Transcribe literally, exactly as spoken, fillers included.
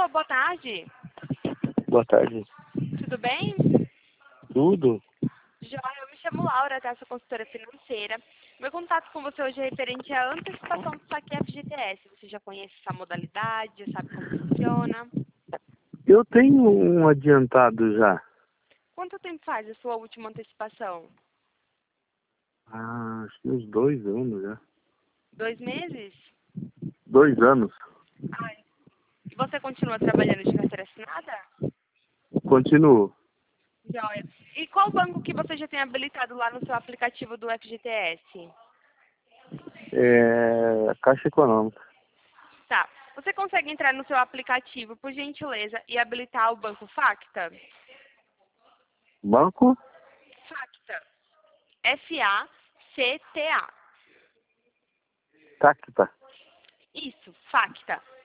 boa tarde. Boa tarde. Tudo bem? Tudo? Joia, eu me chamo Laura, tá? Sou consultora financeira. Meu contato com você hoje é referente à antecipação do saque F G T S. Você já conhece essa modalidade, já sabe como funciona? Eu tenho um adiantado já. Quanto tempo faz a sua última antecipação? Ah, acho que uns dois anos já. Dois meses? Dois anos. Ai. E você continua trabalhando de carteira assinada? Continuo. Joia. E qual banco que você já tem habilitado lá no seu aplicativo do F G T S? É... Caixa Econômica. Tá. Você consegue entrar no seu aplicativo, por gentileza, e habilitar o banco Facta? Banco? Facta. F A C T A. Tacta. Isso, Facta.